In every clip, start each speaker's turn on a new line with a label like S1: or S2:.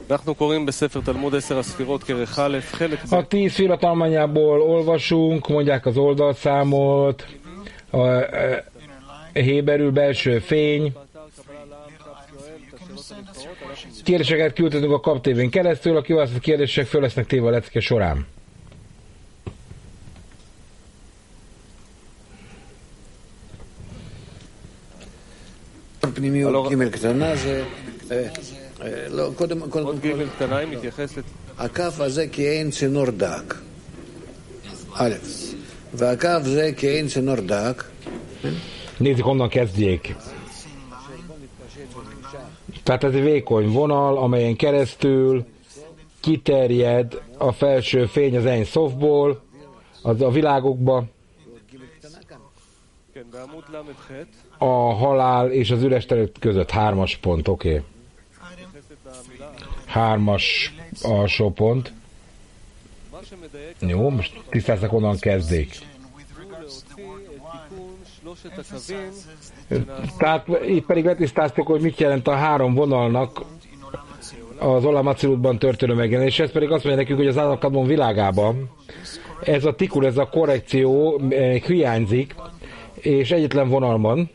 S1: A 10 fiatalmányából olvasunk, mondják az oldalszámot, a héberül belső fény. Kérdéseket küldhetünk a Kap TV-n keresztül, a kiválasztott kérdések föl lesznek téve a lecke során.
S2: הקו הזה כעין צינור דק. א', והקו זה כעין צינור דק.
S1: Nézzük, honnan kezdjék. Tehát ez egy vékony vonal, amelyen keresztül kiterjed a felső fény az Ein Sofból, az a világokba, a halál és az üres terület között 3-as pont, oké. 3-as alsó pont. Jó, most tisztáznak, onnan kezdjék. Tehát itt pedig letisztáztuk, hogy mit jelent a 3 vonalnak az Olam Atzilutban történő megjelenés. Ez pedig azt mondja nekünk, hogy az Adam Kadmon világában ez a tikkun, ez a korrekció hiányzik, és egyetlen vonal van,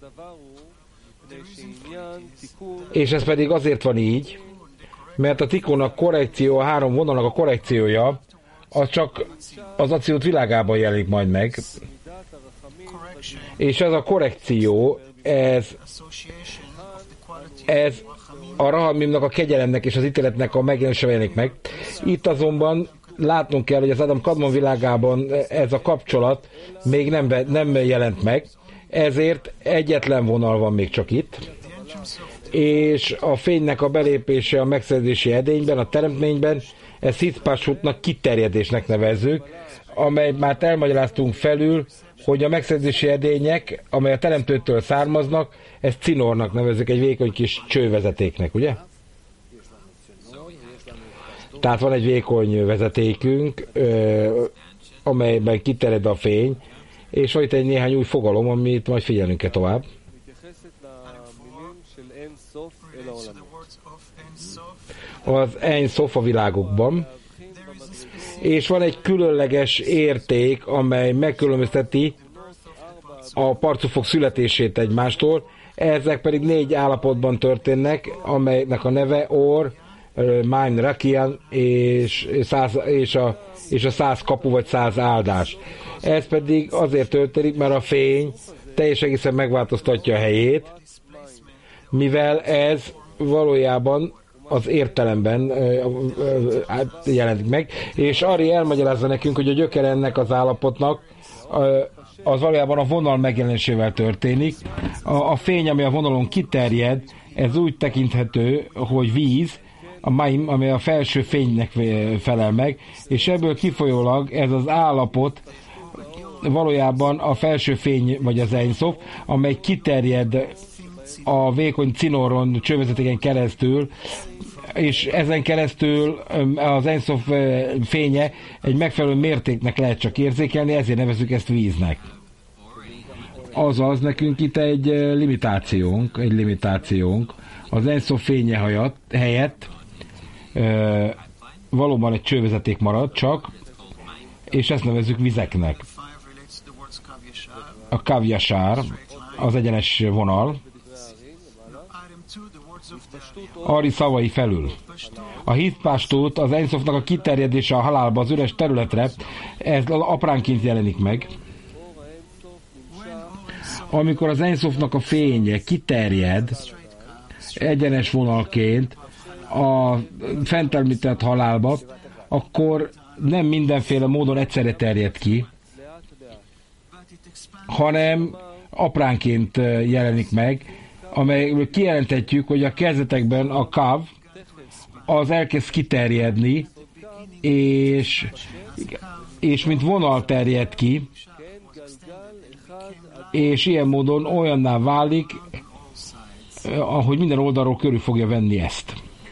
S1: és ez pedig azért van így, mert a tikkunnak korrekció, a 3 vonalnak a korrekciója, az csak az Acilut világában jelenik majd meg, és ez a korrekció, ez a Rahamimnak, a kegyelemnek és az ítéletnek a megjelenése jelenik meg. Itt azonban látnunk kell, hogy az Adam Kadmon világában ez a kapcsolat még nem jelent meg, ezért egyetlen vonal van még csak itt, és a fénynek a belépése a megszerzési edényben, a teremtményben, ezt Hitzpásutnak kiterjedésnek nevezzük, amely már elmagyaráztunk felül, hogy a megszerzési edények, amely a teremtőtől származnak, ezt cinornak nevezzük, egy vékony kis csővezetéknek, ugye? Tehát van egy vékony vezetékünk, amelyben kiterjed a fény, és van itt egy néhány új fogalom, amit majd figyelnünk kell tovább. Az Ein Sof a világokban, és van egy különleges érték, amely megkülönbözteti a parcufok születését egymástól, ezek pedig 4 állapotban történnek, amelynek a neve Or, Maim Rakian és a 100 kapu vagy 100 áldás. Ez pedig azért történik, mert a fény teljesen egészen megváltoztatja a helyét, mivel ez valójában az értelemben jelenik meg, és Ari elmagyarázza nekünk, hogy a gyöker ennek az állapotnak az valójában a vonal megjelenésével történik. A fény, ami a vonalon kiterjed, ez úgy tekinthető, hogy víz, a maim, ami a felső fénynek felel meg, és ebből kifolyólag ez az állapot valójában a felső fény, vagy az Ein Sof, amely kiterjed a vékony cinoron, csővezetéken keresztül, és ezen keresztül az Ein Sof fénye egy megfelelő mértéknek lehet csak érzékelni, ezért nevezzük ezt víznek. Azaz nekünk itt egy limitációnk. Az Ein Sof fénye helyett valóban egy csővezeték marad csak, és ezt nevezzük vizeknek. A Kav Yashar, az egyenes vonal, Ari szavai felül. A Hitzpásút, az Ein Sofnak a kiterjedése a halálba, az üres területre, ez apránként jelenik meg. Amikor az Ein Sofnak a fénye kiterjed egyenes vonalként a fent említett halálba, akkor nem mindenféle módon egyszerre terjed ki, hanem apránként jelenik meg, amelyből kijelenthetjük, hogy a kezdetekben a kav az elkezd kiterjedni, és mint vonal terjed ki, és ilyen módon olyanná válik, ahogy minden oldalról körül fogja venni ezt.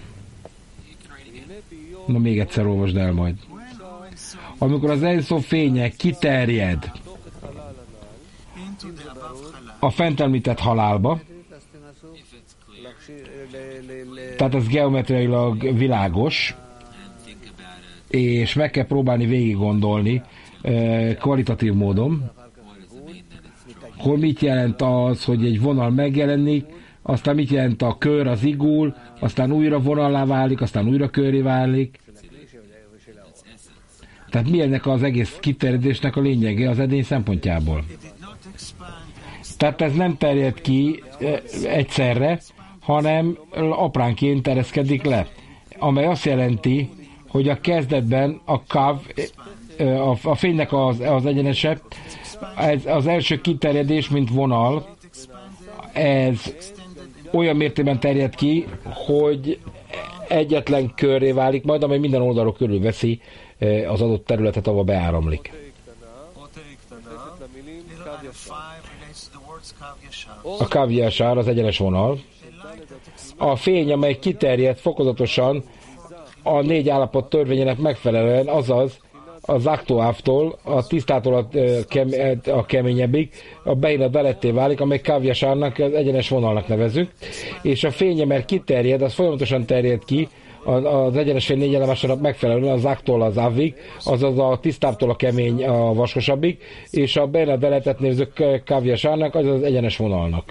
S1: Na még egyszer olvasd el majd. Amikor az Ein Sof fénye kiterjed a fent említett halálba, Tehát ez geometriailag világos, és meg kell próbálni végig gondolni kvalitatív módon, hogy mit jelent az, hogy egy vonal megjelenik, aztán mit jelent a kör, az igul, aztán újra vonallá válik, aztán újra körré válik. Tehát mi ennek az egész kiterjedésnek a lényege az edény szempontjából? Tehát ez nem terjed ki egyszerre, hanem apránként terjeszkedik le, amely azt jelenti, hogy a kezdetben a kav, a fénynek az egyenese, ez az első kiterjedés, mint vonal, ez olyan mértékben terjed ki, hogy egyetlen körré válik majd, amely minden oldalról körülveszi az adott területet, ahol beáramlik. A kav yashar az egyenes vonal. A fény, amely kiterjed fokozatosan a 4 állapot törvényének megfelelően, azaz a zaktoávtól, a tisztától a keményebbig, a beina deletté válik, amely kav yasharnak, az egyenes vonalnak nevezük, és a fény, mert kiterjed, az folyamatosan terjed ki, az egyenes fény 4 elemesának megfelelően az áktól az ávig, azaz a tisztábbtól a kemény, a vaskosabbig, és a beina deletet nézzük kav yasharnak, azaz az egyenes vonalnak.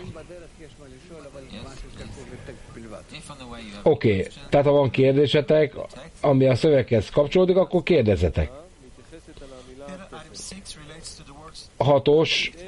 S1: Oké, tehát ha van kérdésetek, ami a szöveghez kapcsolódik, akkor kérdezzetek. 6-os.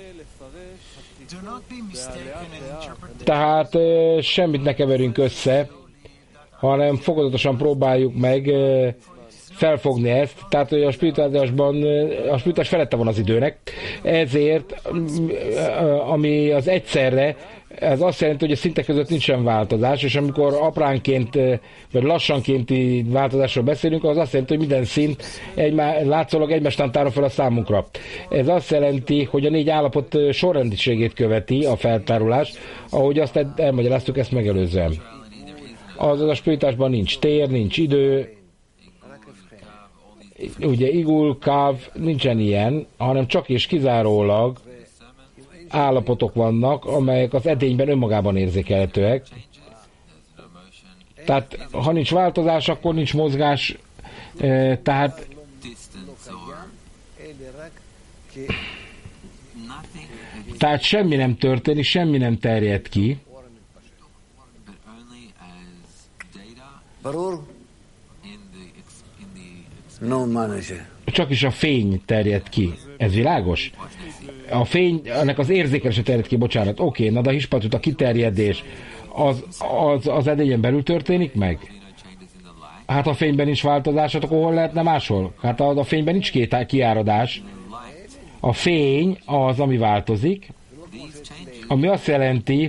S1: Tehát semmit ne keverünk össze, hanem fokozatosan próbáljuk meg felfogni ezt, tehát hogy a spiritualitás felette van az időnek, ezért ami az egyszerre, ez azt jelenti, hogy a szintek között nincsen változás, és amikor apránként, vagy lassankénti változásról beszélünk, az azt jelenti, hogy minden szint látszólag egymástán tárol fel a számunkra. Ez azt jelenti, hogy a 4 állapot sorrendiségét követi a feltárulás, ahogy azt elmagyaráztuk ezt megelőzően. Azaz a spiritásban nincs tér, nincs idő, ugye igul, kav, nincsen ilyen, hanem csak és kizárólag állapotok vannak, amelyek az edényben önmagában érzékelhetőek. Tehát ha nincs változás, akkor nincs mozgás, tehát semmi nem történik, semmi nem terjed ki. Csak is a fény terjed ki. Ez világos? A fény, ennek az érzékelése terjed ki, bocsánat. Oké, na de a hispatut, a kiterjedés az edényen belül történik meg? Hát a fényben is változás, akkor hol lehetne máshol? Hát a fényben nincs kiáradás. A fény az, ami változik, ami azt jelenti,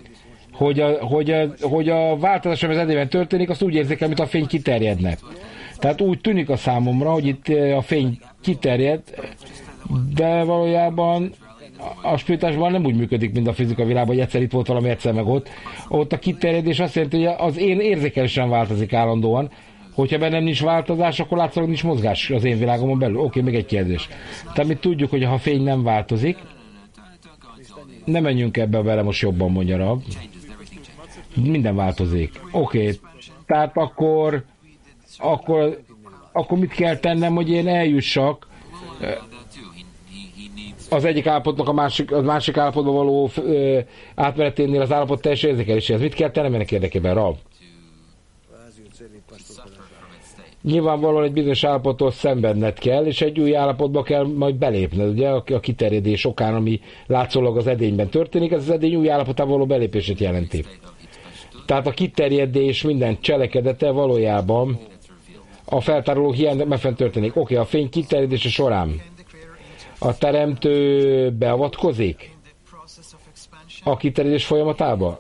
S1: hogy a változás, ami az edényben történik, azt úgy érzékel, mint a fény kiterjedne. Tehát úgy tűnik a számomra, hogy itt a fény kiterjed, de valójában a spiritásban nem úgy működik, mint a fizika világban, hogy egyszer itt volt valami, egyszer meg ott. Ott a kiterjedés azt jelenti, hogy az én érzékelésen változik állandóan. Hogyha bennem nincs változás, akkor látszólag nincs mozgás az én világomon belül. Oké, még egy kérdés. Tehát mi tudjuk, hogy ha a fény nem változik, nem menjünk ebbe bele most jobban, mondja Rab. Minden változik. Oké, tehát akkor mit kell tennem, hogy én eljussak az egyik állapotnak a másik állapotba való átmeneténél az állapot teljes érzékeléséhez. Mit kell tennem ennek érdekében, Rab? Nyilvánvalóan egy bizonyos állapottól szenvedned kell, és egy új állapotba kell majd belépned, ugye, a kiterjedés okán, ami látszólag az edényben történik, ez az edény új állapotába való belépését jelenti. Tehát a kiterjedés minden cselekedete valójában a feltároló hiányban fent történik. Oké, a fény kiterjedése során a teremtő beavatkozik a kiterjedés folyamatába?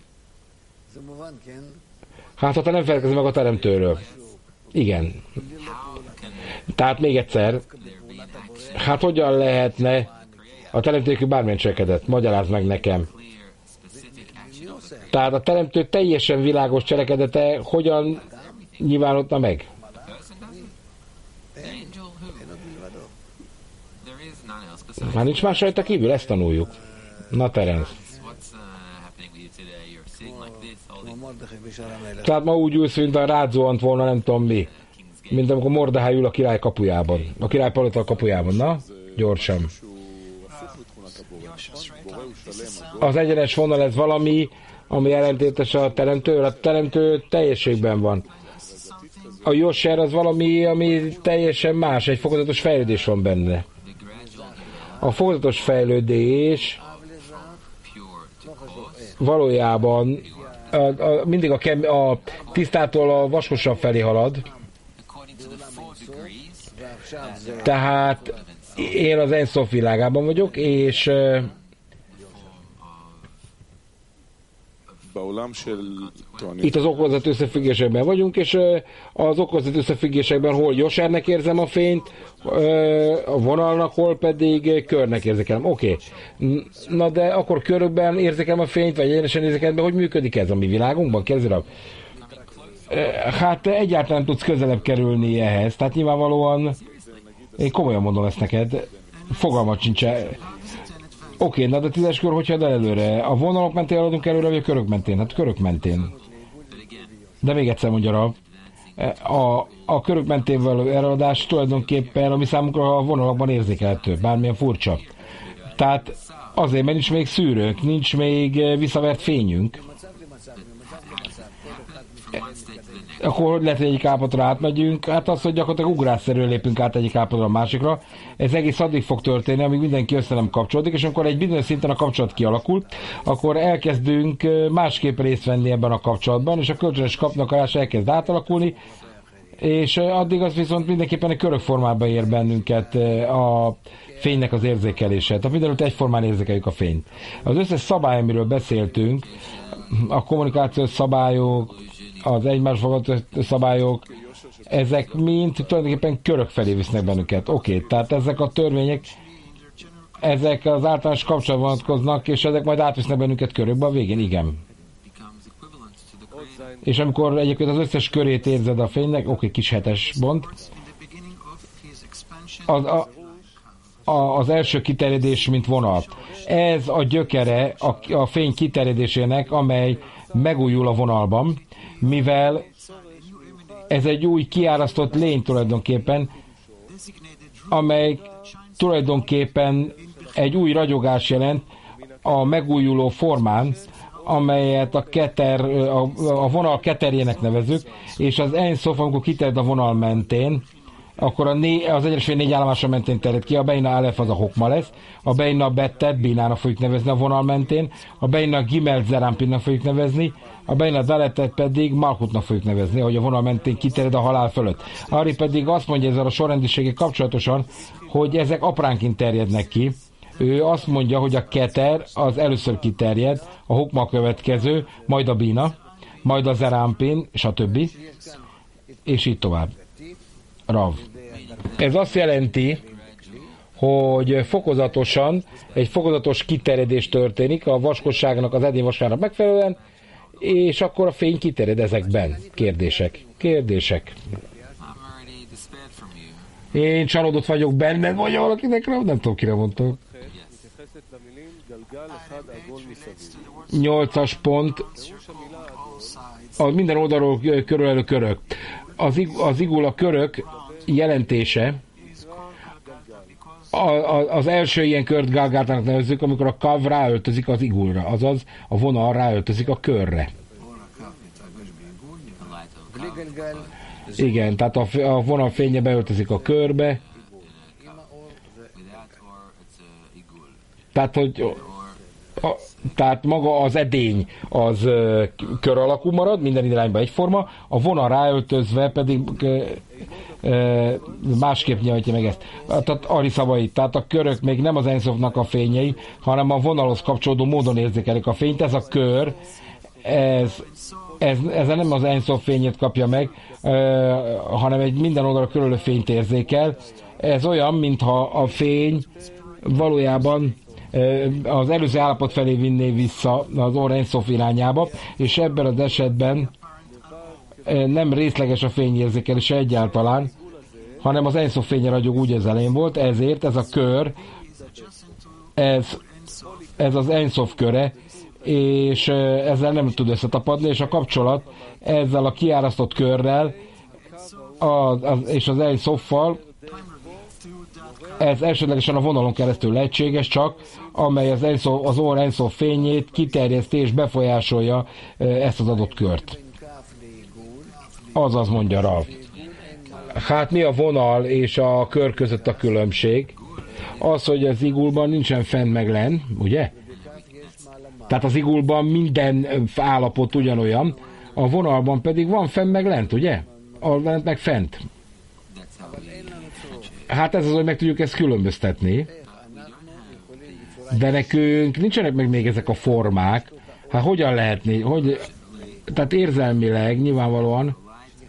S1: Hát, ha te nem felelkezel meg a teremtőről. Igen. Tehát még egyszer, hát hogyan lehetne a teremtő bármilyen cselekedet? Magyarázd meg nekem. Tehát a teremtő teljesen világos cselekedete hogyan nyilvánulta meg? Már nincs más rajta kívül, ezt tanuljuk. Na, Terence. Tehát ma úgy ülsz, mint a rádzuhant volna, nem tudom mi. Mint amikor Mordeháj ül a király kapujában. A király palota kapujában. Na, gyorsan. Az egyenes vonal ez valami, ami ellentétes a teremtő. A teremtő teljességben van. A Josher az valami, ami teljesen más. Egy fokozatos fejlődés van benne. A fokozatos fejlődés valójában mindig a tisztától a vaskosabb felé halad. Tehát én az Ensof világában vagyok, és itt az okozat összefüggésekben vagyunk, és az okozat összefüggésekben hol Joshernek érzem a fényt, a vonalnak, hol pedig körnek érzékelem. Oké. Na de akkor körökben érzékelem a fényt, vagy egyenesen érzékelem, hogy működik ez a mi világunkban? Kérdezőleg. Hát egyáltalán tudsz közelebb kerülni ehhez. Tehát nyilvánvalóan én komolyan mondom ezt neked. Fogalmat sincs. Oké, na de 10-es kör, hogy el előre? A vonalok mentén haladunk előre, vagy a körök mentén? Hát körök mentén. De még egyszer mondja Rav. A körök mentén való eladás tulajdonképpen, ami számunkra a vonalakban érzékelhető, bármilyen furcsa. Tehát azért, mert nincs még szűrők, nincs még visszavert fényünk. Akkor lehet, hogy egyik állapotra átmegyünk, hát az, hogy gyakorlatilag ugrásszerűen lépünk át egyik állapotra a másikra. Ez egész addig fog történni, amíg mindenki össze nem kapcsolódik, és amikor egy bizonyos szinten a kapcsolat kialakul, akkor elkezdünk másképp részt venni ebben a kapcsolatban, és a kölcsönös kapnakarás elkezd átalakulni, és addig az viszont mindenképpen egy körök formában ér bennünket a fénynek az érzékelése. Tehát mindenütt egyformán érzékeljük a fényt. Az összes szabály, amiről beszéltünk, a kommunikációs szabályok, az egymás fogadó szabályok, ezek mind tulajdonképpen körök felé visznek bennünket. Oké, tehát ezek a törvények, ezek az általános kapcsolatban vonatkoznak, és ezek majd átvisznek bennünket körökbe a végén, igen. És amikor egyébként az összes körét érzed a fénynek, oké, kis hetes bont, az első kiterjedés, mint vonal. Ez a gyökere a fény kiterjedésének, amely megújul a vonalban, mivel ez egy új kiárasztott lény tulajdonképpen, amely tulajdonképpen egy új ragyogás jelent a megújuló formán, amelyet a vonal keterjének nevezük, és az Ensof, amikor kiterjed a vonal mentén, akkor az egyenes fény 4 állomása mentén terjed ki, a Beina Alef az a Hokma lesz, a Beina Bettet Binának fogjuk nevezni a vonal mentén, a Beina Gimelt Zerampinnak fogjuk nevezni, a Beina Daletet pedig Malchutnak fogjuk nevezni, hogy a vonal mentén kiterjed a halál fölött. Ari pedig azt mondja ezzel a sorrendiséggel kapcsolatosan, hogy ezek apránként terjednek ki. Ő azt mondja, hogy a Keter az először kiterjed, a Hokma a következő, majd a Bina, majd a Zerampin, stb. És így tovább. Rav. Ez azt jelenti, hogy fokozatosan, egy fokozatos kiterjedés történik a vaskosságnak, az edény vaskának megfelelően, és akkor a fény kiterjed ezekben. Kérdések. Én csalódott vagyok benned, vagy valakinek, nem tudom, kire mondtam. 8-as pont. A minden oldalról körülelő körök. Az igula körök jelentése, az első ilyen kört Galgátának nevezzük, amikor a kav ráöltözik az igulra, azaz a vonal ráöltözik a körre. Igen, tehát a vonal fénye beöltözik a körbe. Tehát, hogy tehát maga az edény az kör alakú marad, minden irányba egyforma, a vonal ráöltözve pedig másképp nyilvánítja meg ezt. Tehát Ari szavait, tehát a körök még nem az Ensofnak a fényei, hanem a vonalhoz kapcsolódó módon érzékelik a fényt. Ez a kör, ez nem az Ensof fényét kapja meg, hanem egy minden oldalra körülő fényt érzékel. Ez olyan, mintha a fény valójában az előző állapot felé vinné vissza az Or Ensof irányába, és ebben az esetben nem részleges a fényérzékelése egyáltalán, hanem az Ensof fénye ragyog úgy az elején volt, ezért ez a kör, ez az Ensof köre, és ezzel nem tud összetapadni, és a kapcsolat ezzel a kiárasztott körrel és az Ein Soffal, ez elsődlegesen a vonalon keresztül lehetséges csak, amely az Or Ein Sof fényét kiterjeszti és befolyásolja ezt az adott kört. Azaz mondja Rav. Hát mi a vonal és a kör között a különbség? Az, hogy az igulban nincsen fent meg len, ugye? Tehát az igulban minden állapot ugyanolyan, a vonalban pedig van fent meg lent, ugye? A lent meg fent. Hát ez az, hogy meg tudjuk ezt különböztetni. De nekünk nincsenek meg még ezek a formák. Hát hogyan lehetné? Tehát érzelmileg nyilvánvalóan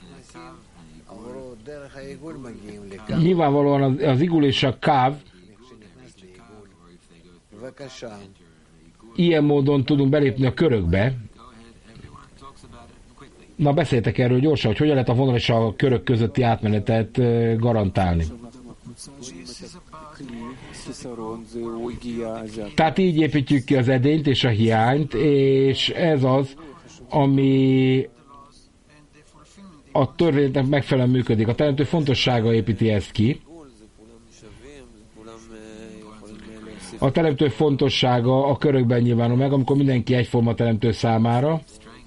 S1: az igul és a káv ilyen módon tudunk belépni a körökbe. Na, beszéltek erről gyorsan, hogy hogyan lehet a vonal és a körök közötti átmenetet garantálni. Tehát így építjük ki az edényt és a hiányt, és ez az, ami a törvénynek megfelelően működik. A teremtő fontossága építi ezt ki. A teremtő fontossága a körökben nyilvánul meg, amikor mindenki egyforma teremtő számára.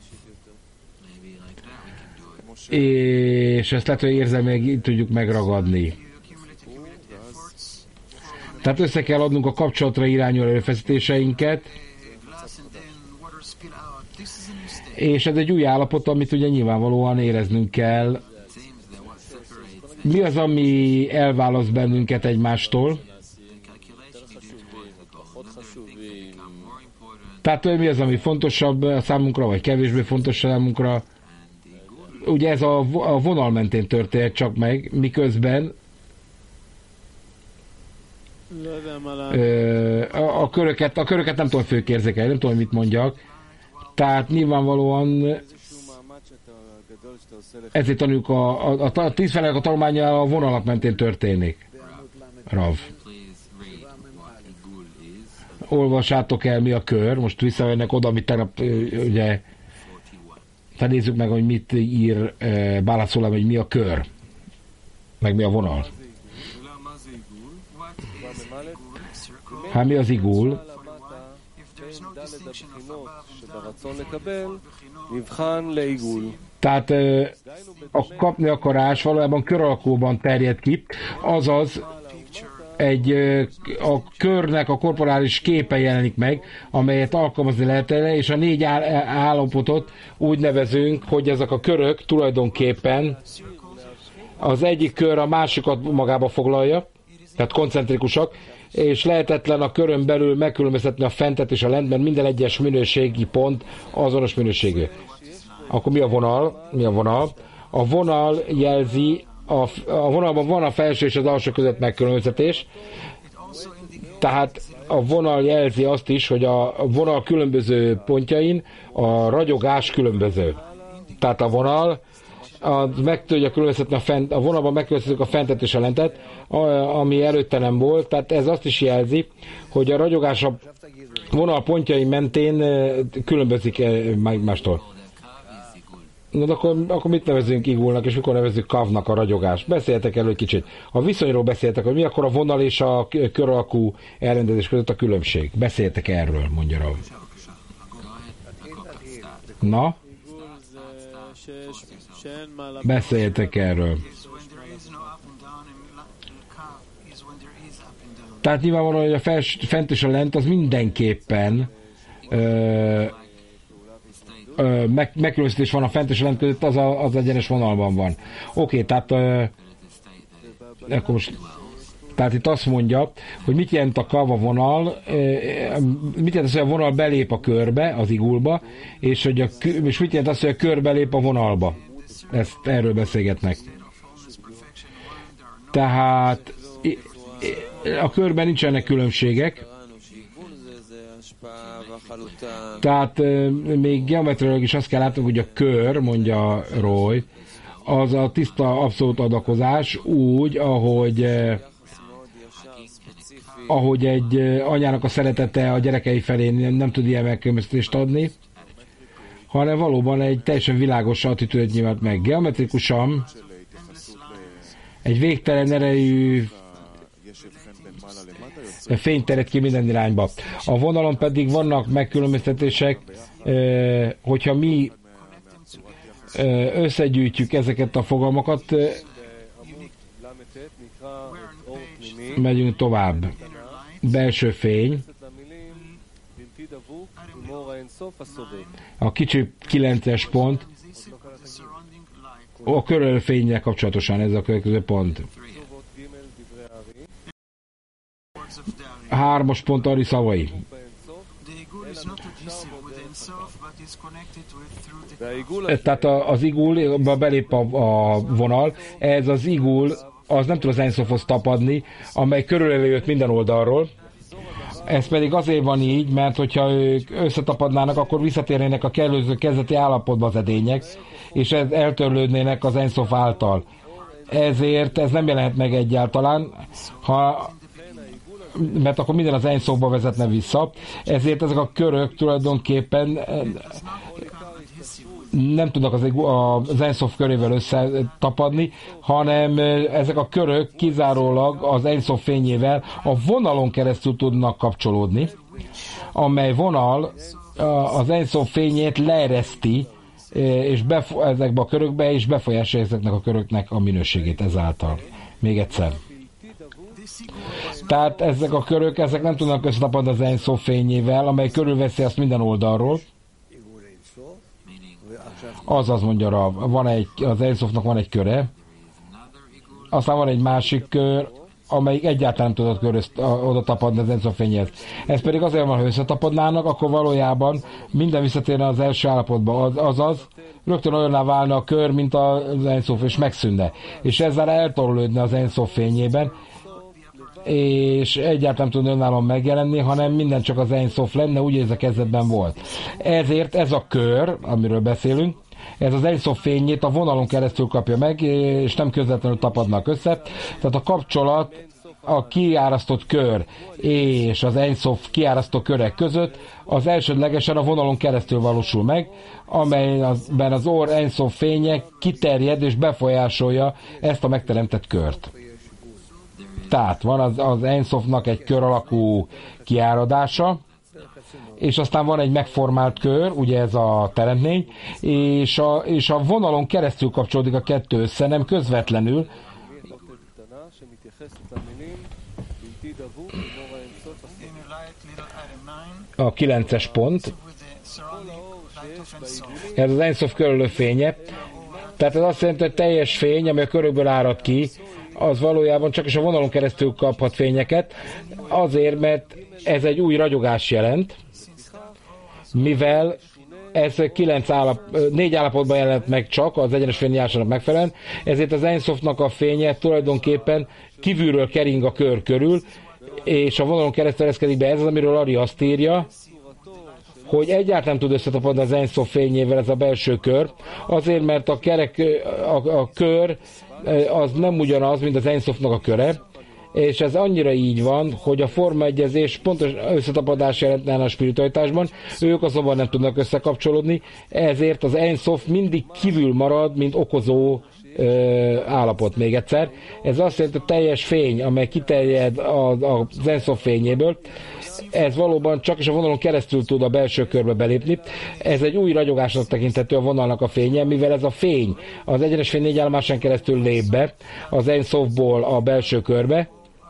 S1: És ezt lehet, hogy érzelmileg tudjuk megragadni. Tehát össze kell adnunk a kapcsolatra irányuló erőfeszítéseinket, és ez egy új állapot, amit ugye nyilvánvalóan éreznünk kell. Mi az, ami elválaszt bennünket egymástól? Tehát mi az, ami fontosabb a számunkra, vagy kevésbé fontos számunkra? Ugye ez a vonal mentén történt csak meg, miközben a köröket nem tudom főkérzékelni, nem tudom, mit mondjak. Tehát nyilvánvalóan ezért tanuljuk a 10 felek a tanulmánya a vonalak mentén történik. Rav. Olvassátok el, mi a kör. Most visszavennek oda, amit tegnap ugye tehát nézzük meg, hogy mit ír Bálaszolám, hogy mi a kör, meg mi a vonal. Hát mi az igul? Tehát a kapni akarás valójában kör alakúban terjed ki, azaz a körnek a korporális képe jelenik meg, amelyet alkalmazni lehet erre, és a 4 állapotot úgy nevezünk, hogy ezek a körök tulajdonképpen az egyik kör a másikat magába foglalja, tehát koncentrikusak, és lehetetlen a körön belül megkülönböztetni a fentet és a lent, mert minden egyes minőségi pont azonos minőségű. Akkor mi a vonal? A vonal jelzi, a vonalban van a felső és az alsó között megkülönböztetés, tehát a vonal jelzi azt is, hogy a vonal különböző pontjain a ragyogás különböző. Tehát a vonal meg tudja különböztetni a vonalban megkülönböztetjük a fentet és a lentet, ami előtte nem volt, tehát ez azt is jelzi, hogy a ragyogás a vonal pontjai mentén különbözik egymástól. Na, akkor mit nevezünk igulnak, és mikor nevezzük kavnak a ragyogást? Beszéltek elő egy kicsit. A viszonyról beszéltek, hogy mi akkor a vonal és a kör alakú elrendezés között a különbség. Beszéltek erről, mondja Rav. Na? Beszéltek erről. Tehát nyilvánvalóan, hogy a fent és a lent az mindenképpen megkülönböztetés van a fent és a lent között, az egyenes vonalban van. Oké, tehát akkor most, tehát itt azt mondja, hogy mit jelent a kav a vonal, mit jelent az, hogy a vonal belép a körbe, az igulba, és mit jelent az, hogy a kör belép a vonalba. Erről beszélgetnek. Tehát a körben nincsenek különbségek, tehát még geometriailag is azt kell látnunk, hogy a kör, mondja Roy, az a tiszta abszolút adakozás úgy, ahogy ahogy egy anyának a szeretete a gyerekei felé nem tud ilyen megkülönböztetést adni, hanem valóban egy teljesen világos attitűdöt nyilván meg. Geometrikusan egy végtelen erejű fény tered ki minden irányba. A vonalon pedig vannak megkülönböztetések, hogyha mi összegyűjtjük ezeket a fogalmakat, megyünk tovább. Belső fény. A kicsi 9-es pont. A körülbelül fényre kapcsolatosan ez a következő pont. 3-as pont Ari szavai. Tehát az igul, belép a vonal, ez az igul, az nem tud az Ein Sofhoz tapadni, amely körülelő minden oldalról. Ez pedig azért van így, mert hogyha ők összetapadnának, akkor visszatérnének a kellőző kezdeti állapotba az edények, és eltörlődnének az Ein Sof által. Ezért ez nem jelent meg egyáltalán, mert akkor minden az Ein Sofba vezetne vissza. Ezért ezek a körök tulajdonképpen nem tudnak az Ein Sof körével összetapadni, hanem ezek a körök kizárólag az Ein Sof fényével a vonalon keresztül tudnak kapcsolódni, amely vonal az Ein Sof fényét leereszti és ezekbe a körökbe, és befolyásolja ezeknek a köröknek a minőségét ezáltal. Még egyszer. Tehát ezek a körök, ezek nem tudnak összetapadni az Ein Sof fényével, amely körülveszi azt minden oldalról. Azaz mondja, az Ein Sofnak van egy köre, aztán van egy másik kör, amelyik egyáltalán nem tudott oda tapadni az Ein Sof fényhez. Ez pedig azért van, ha összetapadnának, akkor valójában minden visszatérne az első állapotba, azaz rögtön olyanná válna a kör, mint az Ein Sof, és megszűnne. És ezzel eltorlódna az Ein Sof fényében, és egyáltalán nem tudna önállóan megjelenni, hanem minden csak az Ein Sof lenne, úgy ez a kezdetben volt. Ezért ez a kör, amiről beszélünk, ez az Ein Sof fényét a vonalon keresztül kapja meg, és nem közvetlenül tapadnak össze. Tehát a kapcsolat a kiárasztott kör és az Ein Sof kiárasztó körek között az elsődlegesen a vonalon keresztül valósul meg, amelyben az Or Ein Sof fénye kiterjed és befolyásolja ezt a megteremtett kört. Tehát van az Ein Sofnak egy kör alakú kiáradása, és aztán van egy megformált kör, ugye ez a teremtmény, és a vonalon keresztül kapcsolódik a kettő össze, nem közvetlenül. A 9-es pont. Ez az Ein Sof körülő fénye. Tehát ez azt jelenti, hogy teljes fény, ami a körökből árad ki, az valójában csak is a vonalon keresztül kaphat fényeket, azért, mert ez egy új ragyogás jelent, mivel ez 4 állapotban jelent meg csak az egyenes fényjárásának megfelelően, ezért az Ein Sofnak a fénye tulajdonképpen kívülről kering a kör körül, és a vonalon keresztül ereszkedik be. Ez az, amiről Ari azt írja, hogy egyáltalán nem tud összetapadni az Ein Sof fényével ez a belső kör, azért, mert a kör az nem ugyanaz, mint az Ein Sofnak a köre, és ez annyira így van, hogy a formaegyezés pontos összetapadás jelentne a spiritualitásban, ők azonban nem tudnak összekapcsolódni, ezért az Ein Sof mindig kívül marad, mint okozó állapot még egyszer. Ez azt jelenti, hogy teljes fény, amely kiterjed az Ein Sof fényéből, ez valóban csak is a vonalon keresztül tud a belső körbe belépni. Ez egy új ragyogásnak tekinthető a vonalnak a fénye, mivel ez a fény az egyenes fény 4 állomásán keresztül lép be az Ein Sofból a belső körbe,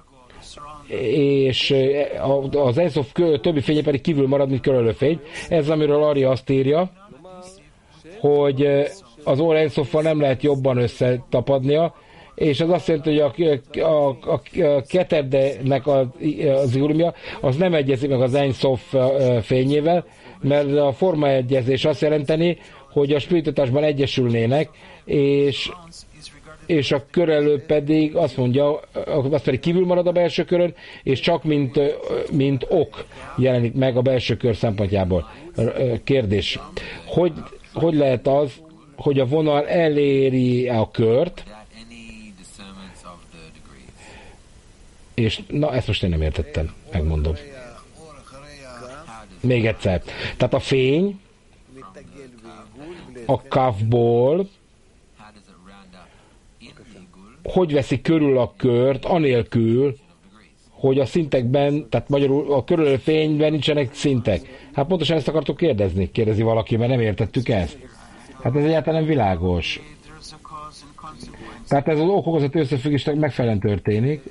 S1: és az Ein Sof többi fénye pedig kívül marad, mint körülő fény. Ez, amiről Ari azt írja, hogy az Or Ein Soffal nem lehet jobban összetapadnia, és ez azt jelenti, hogy a Keterdenek az igurumja az nem egyezik meg az Ein Sof fényével, mert a formaegyezés azt jelenteni, hogy a spiritutásban egyesülnének, és a körelő pedig azt mondja, azt pedig kívül marad a belső körön, és csak mint ok jelenik meg a belső kör szempontjából. Kérdés, hogy lehet az, hogy a vonal eléri a kört, És na, ezt most én nem értettem, megmondom. Még egyszer. Tehát a fény a kávból hogy veszi körül a kört, anélkül, hogy a szintekben, tehát magyarul a körülő fényben nincsenek szintek. Hát pontosan ezt akartuk kérdezni, kérdezi valaki, mert nem értettük ezt. Hát ez egyáltalán nem világos. Tehát ez az okokozati összefüggés megfelelően történik.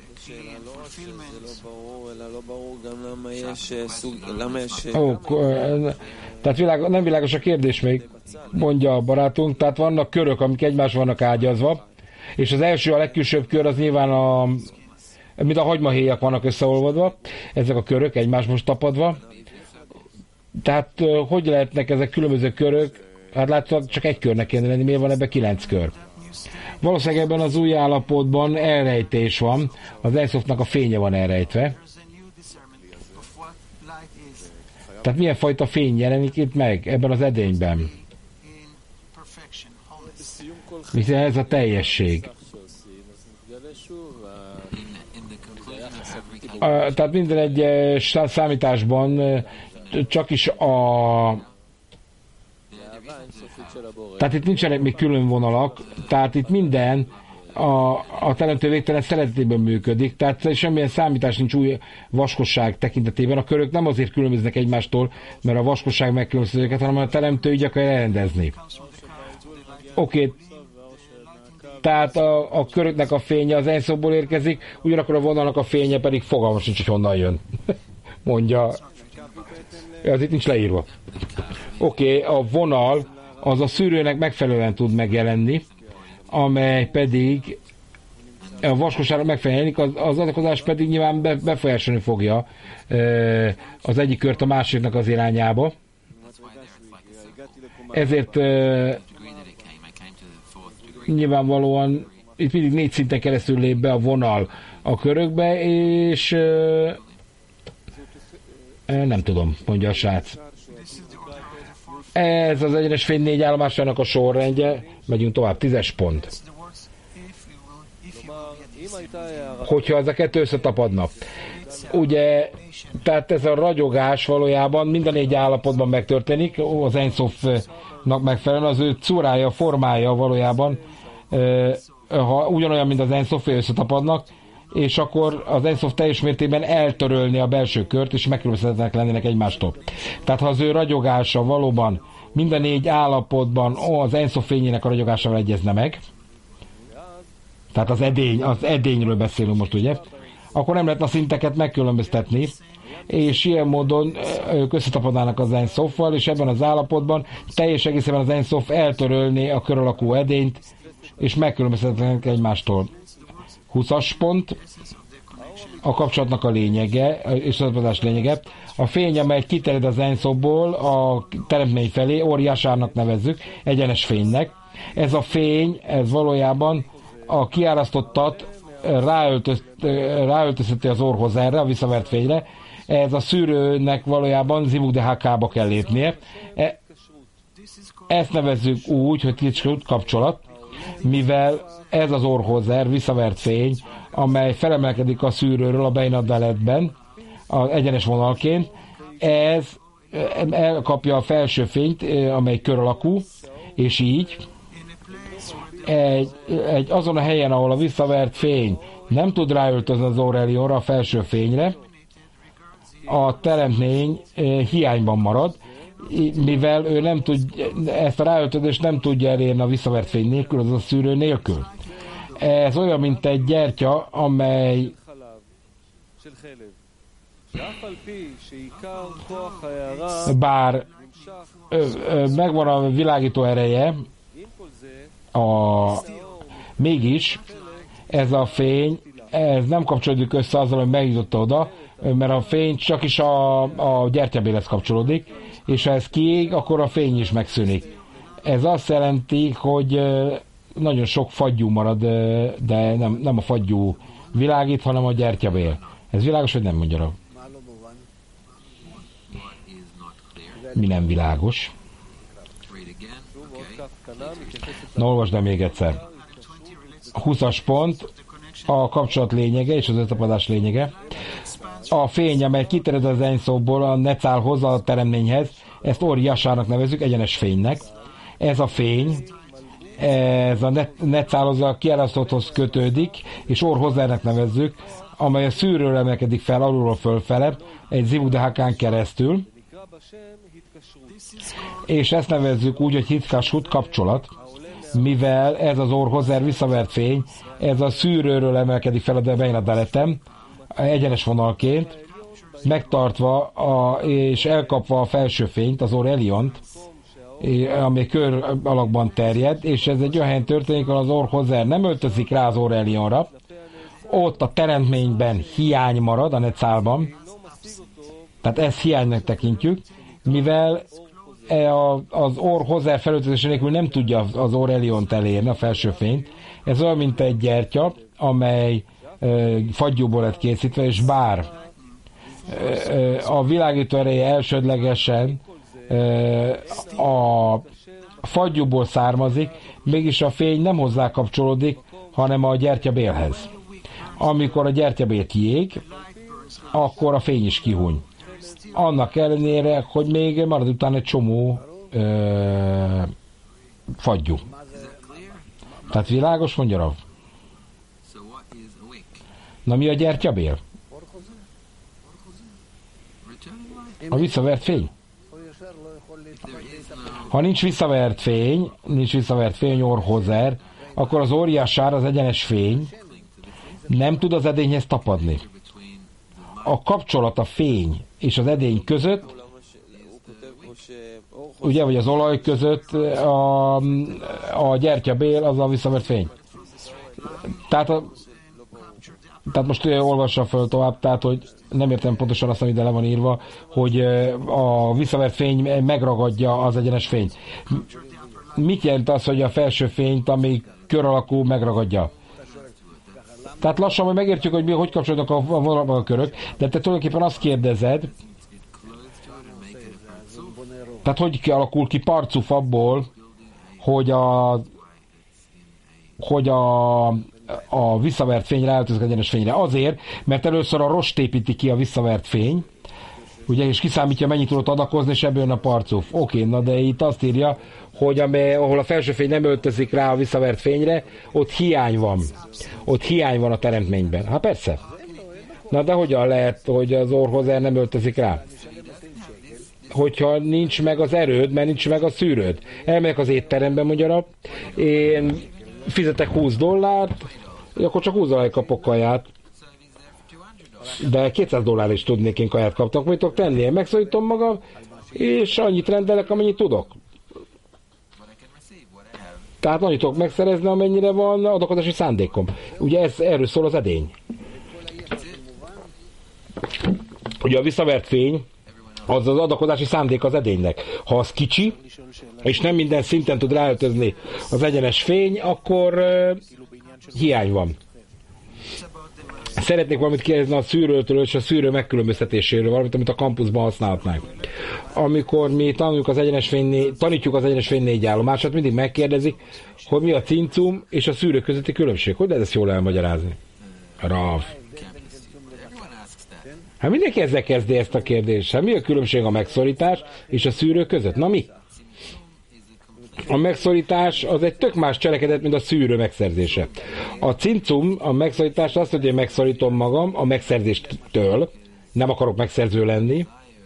S1: Tehát nem világos a kérdés még, mondja a barátunk. Tehát vannak körök, amik egymás vannak ágyazva, és az első, a legkülsőbb kör az nyilván mint a hagymahéjak vannak összeolvadva, ezek a körök egymáshoz tapadva. Tehát hogy lehetnek ezek különböző körök? Hát látszólag csak egy körnek kéne lenni, miért van ebben 9 kör? Valószínűleg ebben az új állapotban elrejtés van, az Enszofnak a fénye van elrejtve. Tehát milyen fajta fény jelenik itt meg ebben az edényben? Hiszen ez a teljesség. Tehát minden egyes számításban csak is tehát itt nincsenek még külön vonalak, tehát itt minden a teremtő végtelen szeretetében működik, tehát semmilyen számítás nincs új vaskosság tekintetében. A körök nem azért különböznek egymástól, mert a vaskosság megkülönböztet őket, hanem a teremtő így akar elrendezni. Oké. Tehát a köröknek a fénye az Enszofból érkezik, ugyanakkor a vonalnak a fénye pedig fogalmas nincs, hogy honnan jön. Mondja. Ez itt nincs leírva. Oké, a vonal az a szűrőnek megfelelően tud megjelenni, amely pedig a vaskosságra megfelelően, az adakozás pedig nyilván befolyásolni fogja az egyik kört a másiknak az irányába. Ezért nyilvánvalóan itt mindig 4 szinten keresztül lép be a vonal a körökbe, és nem tudom, mondja a srác. Ez az egyenes fény 4 állomásának a sorrendje, megyünk tovább, 10-es pont. Hogyha ez a kettő összetapadna. Ugye, tehát ez a ragyogás valójában minden 4 állapotban megtörténik, az Enszofnak megfelelően, az ő curája, formája valójában ha ugyanolyan, mint az Enszofé összetapadnak, és akkor az Enszof teljes mértékben eltörölni a belső kört, és megkülönböztetlenek lennének egymástól. Tehát ha az ő ragyogása valóban minden 4 állapotban az Enszof fényének a ragyogásával egyezne meg, tehát az edényről beszélünk most, ugye, akkor nem lehetne a szinteket megkülönböztetni, és ilyen módon ők összetapadnának az Enszoffal, és ebben az állapotban teljes egészében az Enszof eltörölné a kör alakú edényt, és megkülönböztetlenek egymástól. 20-as pont, a kapcsolatnak a lényege, és az adás lényege. A fény, amely kitered az Enszofból a teremtmény felé, óriásárnak nevezzük, egyenes fénynek. Ez a fény, ez valójában a kiárasztottat ráöltözteti az orrhoz erre, a visszavert fényre. Ez a szűrőnek valójában Zivug de Hakába kell lépnie. Ezt nevezzük úgy, hogy titkos kapcsolat, mivel ez az orrhozer, visszavert fény, amely felemelkedik a szűrőről a Bein Adaletben, az egyenes vonalként, ez elkapja a felső fényt, amely kör alakú, és így azon a helyen, ahol a visszavert fény nem tud ráöltözni az Aurelionra, a felső fényre, a teremtmény hiányban marad, mivel ő nem tud, ezt a ráöltözést nem tudja elérni a visszavert fény nélkül, az a szűrő nélkül. Ez olyan, mint egy gyertya, amely bár megvan a világító ereje, mégis ez a fény, ez nem kapcsolódik össze azzal, hogy megjutotta oda, mert a fény csak is a gyertyabéhez kapcsolódik, és ha ez kiég, akkor a fény is megszűnik. Ez azt jelenti, hogy nagyon sok fagyú marad, de nem a fagyú világít, hanem a gyertyabél. Ez világos, vagy nem, mondja? Mi nem világos? Na, olvasd el még egyszer. A 20-as pont, a kapcsolat lényege és az összepadás lényege. A fény, amely kitered az Ein-Szofból a Necálhoz, a teremtményhez, ezt Or Yasharnak nevezzük, egyenes fénynek. Ez a fény, ez a Necálhoz, a kiárasztotthoz kötődik, és Or Hozernek nevezzük, amely a szűrről emelkedik fel, alulról fölfele, egy Zivudehakán keresztül, és ezt nevezzük úgy, hogy Hitkashut kapcsolat, mivel ez az Or Hozer visszavert fény, ez a szűrőről emelkedik fel a Beinadaletem, egyenes vonalként, megtartva és elkapva a felső fényt, az Or Eliont, ami kör alakban terjed, és ez egy olyan helyen történik, ahol az Or Hozer nem öltözik rá az Or Elionra, ott a teremtményben hiány marad, a Necálban, tehát ezt hiánynak tekintjük, mivel az Or Hozer felöltözése nélkül nem tudja az Or Eliont elérni, a felső fényt. Ez olyan, mint egy gyertya, amely fagyúból lett készítve, és bár a világító ereje elsődlegesen a fagyúból származik, mégis a fény nem hozzá kapcsolódik, hanem a gyertyabélhez. Amikor a gyertyabél kiég, akkor a fény is kihúny. Annak ellenére, hogy még marad utána egy csomó fagyú. Tehát világos, mondja Rav? Na mi a gyertyabél? A visszavert fény. Ha nincs visszavert fény, Or Hozer, akkor az Or Yashar, az egyenes fény nem tud az edényhez tapadni. A kapcsolat a fény és az edény között, ugye, vagy az olaj között a gyertyabél, az a visszavert fény. Tehát most olvassa föl tovább, tehát, hogy nem értem pontosan azt, amit le van írva, hogy a visszavert fény megragadja az egyenes fényt. Mit jelent az, hogy a felső fényt, ami kör alakú, megragadja? Tehát lassan majd megértjük, hogy hogy kapcsolódnak a vonalban a körök, de te tulajdonképpen azt kérdezed, tehát hogy alakul ki Parcuf abból, hogy a visszavert fény ráöltözik az egyenes fényre. Azért, mert először a rost építi ki a visszavert fény, ugye, és kiszámítja, mennyit tudott adakozni, és ebből jön a Parcuf. Oké, na de itt azt írja, hogy ahol a felső fény nem öltözik rá a visszavert fényre, ott hiány van. Ott hiány van a teremtményben. Hát persze. Na de hogyan lehet, hogy az Or Hozer nem öltözik rá? Hogyha nincs meg az erőd, mert nincs meg a szűrőd. Elmegyek az étterembe, mondja, én fizetek $20, akkor csak $20 kapok kaját. De $200 is tudnék én kaját kaptak. Mit tudok tenni? Én megszólítom magam, és annyit rendelek, amennyit tudok. Tehát annyit tudok megszerezni, amennyire van adakozási szándékom. Ugye erről szól az edény. Ugye a visszavert fény, az az adakozási szándék az edénynek. Ha az kicsi, és nem minden szinten tud ráöltözni az egyenes fény, akkor hiány van. Szeretnék valamit kérdezni a szűrőtől és a szűrő megkülönböztetéséről, valamit, amit a kampuszban használhatnánk. Amikor mi tanítjuk az egyenes fény 4 állomását, mindig megkérdezik, hogy mi a cincum és a szűrő közötti különbség. Hogy lehet ezt jól elmagyarázni? Rav. Hát mindenki ezzel kezdi ezt a kérdést. Hát mi a különbség a megszorítás és a szűrő között? Na mi? A megszorítás az egy tök más cselekedet, mint a szűrő megszerzése. A cincum, a megszorítás azt, hogy én megszorítom magam a megszerzéstől, nem akarok megszerző lenni,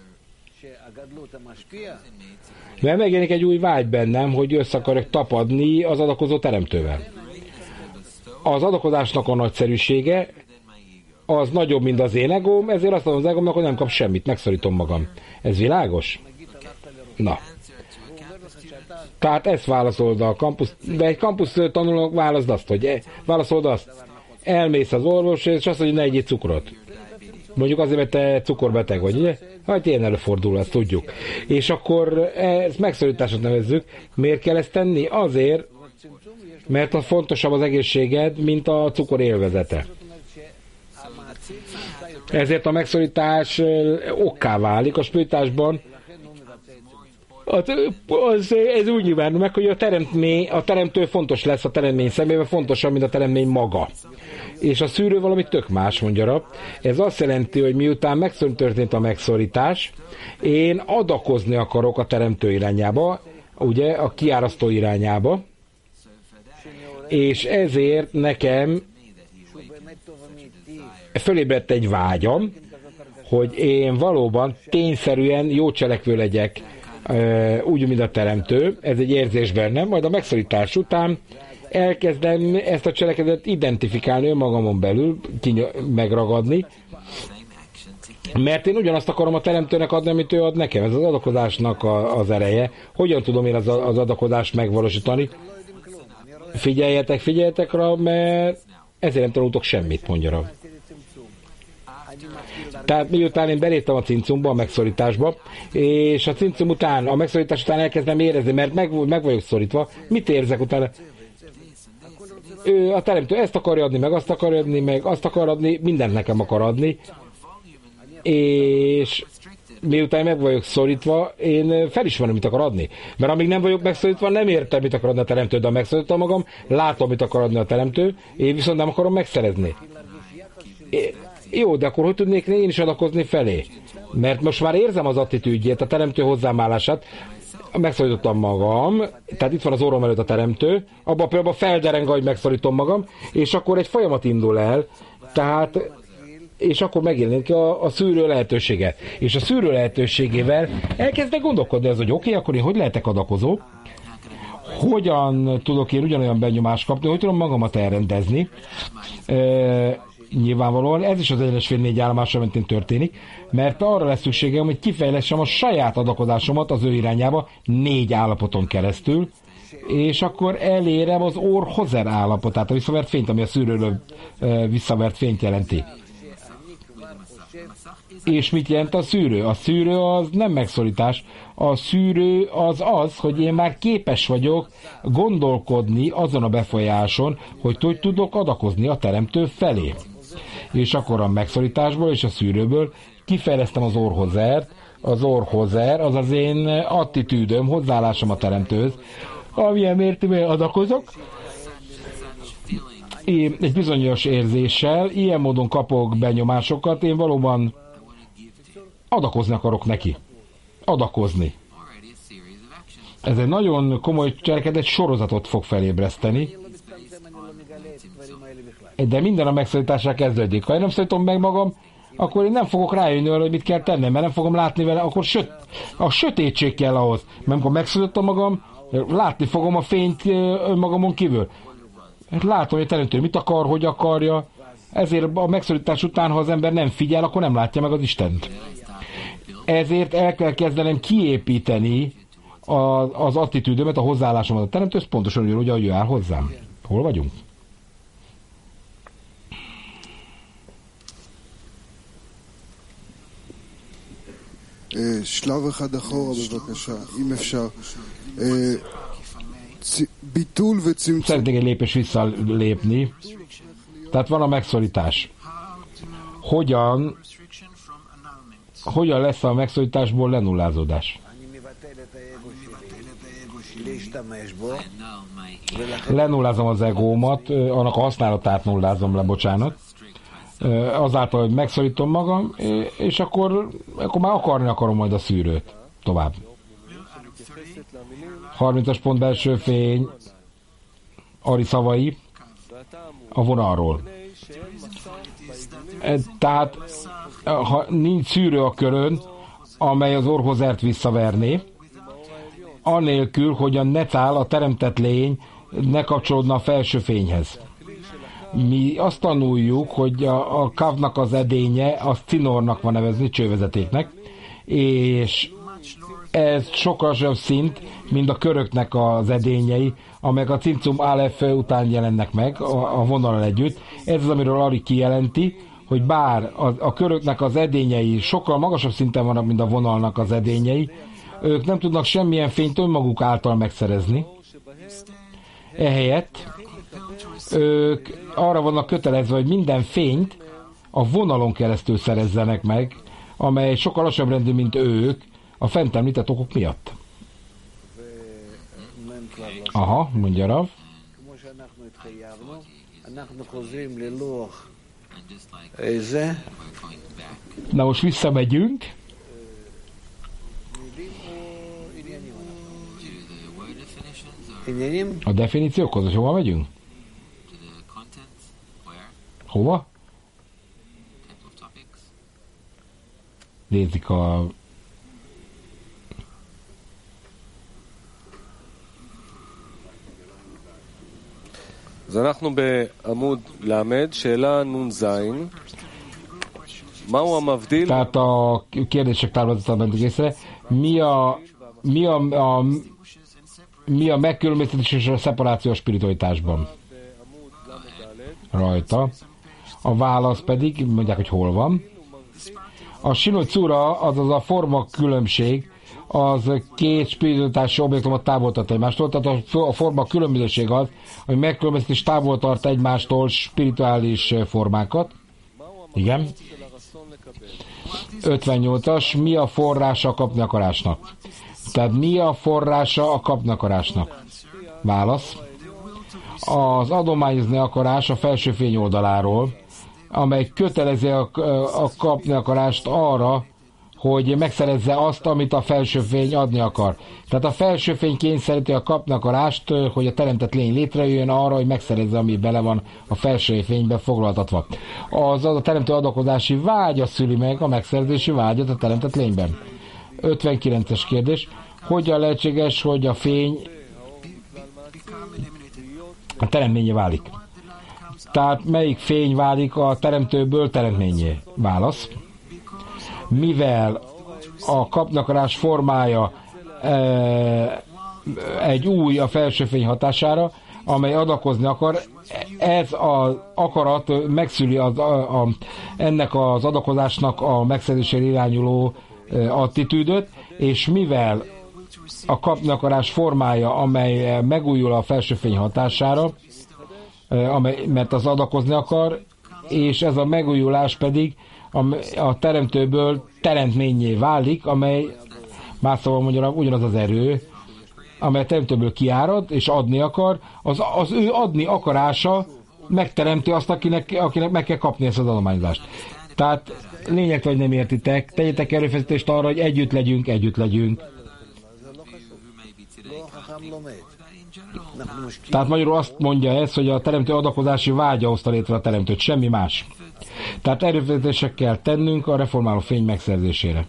S1: mert megjelenik egy új vágy bennem, hogy össze akarok tapadni az adakozó teremtővel. Az adakozásnak a nagyszerűsége az nagyobb, mint az én egóm, ezért azt mondom az egómnak, hogy nem kap semmit, megszorítom magam. Ez világos? Na. Tehát ezt válaszold a kampusz, de egy kampusz tanulónak válaszold azt, elmész az orvoshoz, és azt mondja, hogy ne egyél cukrot. Mondjuk azért, mert te cukorbeteg vagy, ugye? Hát ilyen előfordul, ezt tudjuk. És akkor ezt megszorításot nevezzük. Miért kell ezt tenni? Azért, mert a fontosabb az egészséged, mint a cukor élvezete. Ezért a megszorítás okká válik. A spiritásban Ez úgy nyilvánul meg, hogy a teremtő fontos lesz a teremtmény szemében, fontosabb, mint a teremtmény maga. És a szűrő valami tök más, mondja Rab. Ez azt jelenti, hogy miután történt a megszorítás, én adakozni akarok a teremtő irányába, ugye, a kiárasztó irányába, és ezért nekem fölébredt egy vágyam, hogy én valóban tényszerűen jó cselekvő legyek, úgy, mint a teremtő, ez egy érzés bennem, majd a megszorítás után elkezdem ezt a cselekedet identifikálni önmagamon belül, megragadni, mert én ugyanazt akarom a teremtőnek adni, amit ő ad nekem. Ez az adakozásnak az ereje. Hogyan tudom én az adakozást megvalósítani? Figyeljetek rá, mert ezért nem tanultok semmit, mondja rá. Tehát miután én beléptem a cincumba, a megszorításba, és a cincum után, a megszorítás után elkezdem érezni, mert meg vagyok szorítva, mit érzek utána? Ő a teremtő ezt akarja adni, meg azt akarja adni, meg azt akar adni, mindent nekem akar adni, és miután meg vagyok szorítva, én felismerem, mit akar adni. Mert amíg nem vagyok megszorítva, nem értem, mit akar adni a teremtő, de megszorítom magam, látom, mit akar adni a teremtő, én viszont nem akarom megszerezni. Jó, de akkor hogy tudnék én is adakozni felé? Mert most már érzem az attitűdjét, a teremtő hozzáállását, megszorítottam magam, tehát itt van az orrom előtt a teremtő, abban például feldereng, hogy megszorítom magam, és akkor egy folyamat indul el, tehát, és akkor megjelenik a szűrő lehetősége. És a szűrő lehetőségével elkezdek gondolkodni, ez, hogy oké, akkor én hogy lehetek adakozó, hogyan tudok én ugyanolyan benyomást kapni, hogy tudom magamat elrendezni, nyilvánvalóan ez is az 1,4 állomásra mentén történik, mert arra lesz szükségem, hogy kifejlessem a saját adakozásomat az ő irányába 4 állapoton keresztül, és akkor elérem az Or-Hozer állapotát, a visszavert fényt, ami a szűrőről visszavert fényt jelenti. És mit jelent a szűrő? A szűrő az nem megszorítás. A szűrő az, hogy én már képes vagyok gondolkodni azon a befolyáson, hogy tudok adakozni a teremtő felé. És akkor a megszorításból és a szűrőből kifejlesztem az Or-Hozert. Az Or-Hozer az az én attitűdöm, hozzáállásom a teremtőhöz, amilyen mértékben adakozok, én egy bizonyos érzéssel, ilyen módon kapok benyomásokat, én valóban adakozni akarok neki. Adakozni. Ez egy nagyon komoly cselekedet, sorozatot fog felébreszteni, de minden a megszorításra kezdődik. Ha én nem szorítom meg magam, akkor én nem fogok rájönni arra, hogy mit kell tennem, mert nem fogom látni vele, akkor a sötétség kell ahhoz. Mert amikor megszorítottam magam, látni fogom a fényt önmagamon kívül. Látom, hogy a teremtő mit akar, hogy akarja, ezért a megszorítás után, ha az ember nem figyel, akkor nem látja meg az Istent. Ezért el kell kezdenem kiépíteni az attitűdömet, a hozzáállásomat a teremtő, ez pontosan úgy, ahogy ő áll hozzám. Hol vagyunk?
S3: שלב אחד אחורה בבקשה, אם אפשר. ביטול וצמצום.
S1: Szeretnék egy lépés visszalépni. Tehát van a megszorítás. Hogyan lesz a megszorításból lenullázódás? Lenullázom az egómat, annak a használatát nullázom le, bocsánat. Azáltal, hogy megszorítom magam, és akkor már akarni akarom majd a szűrőt. Tovább. 30-as pont belső fény, Ari szavai a vonalról. Tehát, ha nincs szűrő a körön, amely az Or-Hozert visszaverné, anélkül, hogy a Netál, a teremtett lény ne kapcsolódna a felső fényhez. Mi azt tanuljuk, hogy a kavnak az edénye, az cinornak van nevezni, csővezetéknek, és ez sokkal jobb szint, mint a köröknek az edényei, amelyek a cincum alef után jelennek meg a vonallal együtt. Ez az, amiről Ari kijelenti, hogy bár a köröknek az edényei sokkal magasabb szinten vannak, mint a vonalnak az edényei, ők nem tudnak semmilyen fényt önmaguk által megszerezni. Ehelyett ők arra vannak kötelezve, hogy minden fényt a vonalon keresztül szerezzenek meg, amely sokkal lassabb rendű, mint ők, a fent említett okok miatt. Aha, mondja Rav.
S2: כמו שאנחנו התחייבנו, אנחנו חוזרים ללוח איזה?
S1: Na most visszamegyünk.
S2: עניינים?
S1: A definíciókhoz, és hova megyünk? Hova? Nézzük a...
S4: אז אנחנו בעמוד למד, שאלה נ"ז. מהו המבדיל?
S1: Tehát a kérdések táblázatán mentünk észre. Mi a megkülönböztetés és a szeparáció a spiritualitásban? Rajta. A válasz pedig, mondják, hogy hol van. A sinod szura, azaz a forma különbség, az két spiritualitási objektumot távol tart egymástól, tehát a forma különbözőség az, hogy megkülönböztetés távol tart egymástól spirituális formákat. Igen. 58-as, mi a forrása a kapni akarásnak? Tehát mi a forrása a kapni akarásnak? Válasz. Az adományozni akarás a felső fény oldaláról, amely kötelezi a kapni akarást arra, hogy megszerezze azt, amit a felső fény adni akar. Tehát a felső fény kényszeríti a kapni akarást, hogy a teremtett lény létrejöjjön arra, hogy megszerezze, ami bele van a felső fényben foglaltatva. Az a teremtő adakozási vágya szüli meg a megszerzési vágyat a teremtett lényben. 59-es kérdés. Hogyan lehetséges, hogy a fény a teremtményé válik? Tehát melyik fény válik a teremtőből teremtményé? Válasz. Mivel a kapnakarás formája egy új a felső fény hatására, amely adakozni akar, ez az akarat megszüli ennek az adakozásnak a megszerzésére irányuló attitűdöt, és mivel a kapnakarás formája, amely megújul a felső fény hatására, mert az adakozni akar, és ez a megújulás pedig a teremtőből teremtménnyé válik, amely más szóval mondja, ugyanaz az erő, amely a teremtőből kiárad, és adni akar, az ő adni akarása megteremti azt, akinek meg kell kapni ezt az adományozást. Tehát lényeg, hogy nem értitek, tegyetek erőfeszítést arra, hogy együtt legyünk. Tehát magyarul azt mondja ez, hogy a teremtő adakozási vágya hozta létre a teremtőt, semmi más. Tehát erőfeszítések kell tennünk a reformáló fény megszerzésére.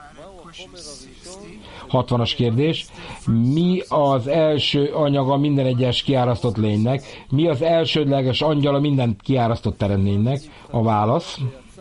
S1: 60-as kérdés. Mi az első anyaga minden egyes kiárasztott lénynek? Mi az elsődleges angyala minden kiárasztott teremtménynek? A válasz.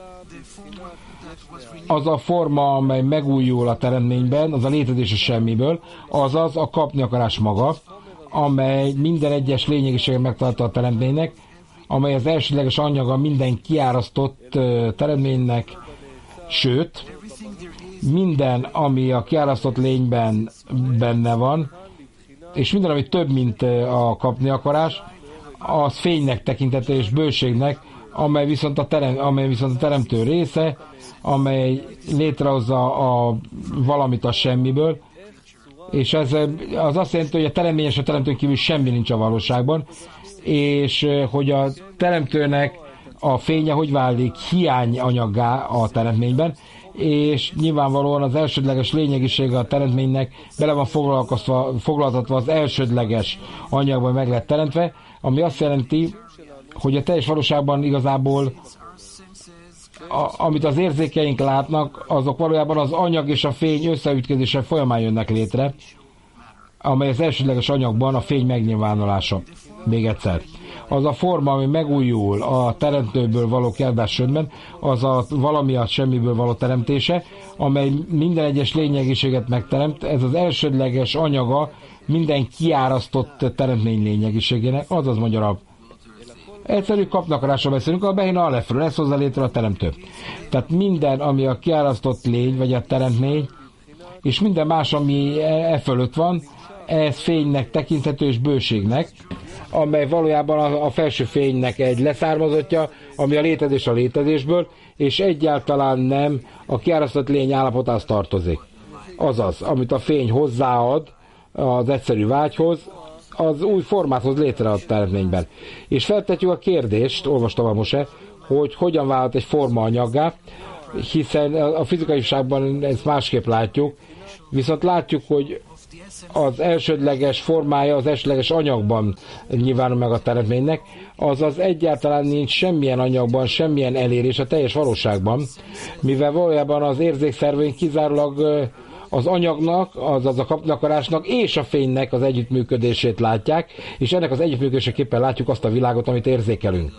S1: Az a forma, amely megújul a teremtményben, az a létezés a semmiből, azaz a kapni akarás maga, amely minden egyes lényegiséget megtalálta a teremtménynek, amely az elsődleges anyaga minden kiárasztott teremtménynek, sőt, minden, ami a kiárasztott lényben benne van, és minden, ami több, mint a kapni akarás, az fénynek tekinthető és bőségnek, amely viszont a teremtő része, amely létrehozza valamit a semmiből, és ez az azt jelenti, hogy a teremtény és a teremtőn kívül semmi nincs a valóságban, és hogy a teremtőnek a fénye hogy válik hiányanyaggá a teremtményben, és nyilvánvalóan az elsődleges lényegisége a teremtménynek bele van foglaltatva az elsődleges anyagban meg lett teremtve, ami azt jelenti, hogy a teljes valóságban igazából amit az érzékeink látnak, azok valójában az anyag és a fény összeütközése folyamán jönnek létre, amely az elsődleges anyagban a fény megnyilvánulása. Még egyszer. Az a forma, ami megújul a teremtőből való kiáldás csöndben, az a valami a semmiből való teremtése, amely minden egyes lényegiséget megteremt, ez az elsődleges anyaga minden kiárasztott teremtmény lényegiségének, azaz magyarul egyszerű kapnakarásra beszélünk, a Behina Alefről, ez hozza létre a teremtő. Tehát minden, ami a kiárasztott lény, vagy a teremtmény, és minden más, ami fölött van, ez fénynek tekinthető és bőségnek, amely valójában a felső fénynek egy leszármazottja, ami a létezés a létezésből, és egyáltalán nem a kiárasztott lény állapotához tartozik. Azaz, amit a fény hozzáad az egyszerű vágyhoz, az új formát hoz létre a teremtményben. És feltetjük a kérdést, olvastam a Mose, hogy hogyan vált egy forma anyaggá, hiszen a fizikaiságban ezt másképp látjuk, viszont látjuk, hogy az elsődleges formája, az elsődleges anyagban nyilvánul meg a teremtménynek, azaz egyáltalán nincs semmilyen anyagban, semmilyen elérés a teljes valóságban, mivel valójában az érzékszerveink kizárólag az anyagnak, azaz a kapnakarásnak és a fénynek az együttműködését látják, és ennek az együttműködéseképpen látjuk azt a világot, amit érzékelünk.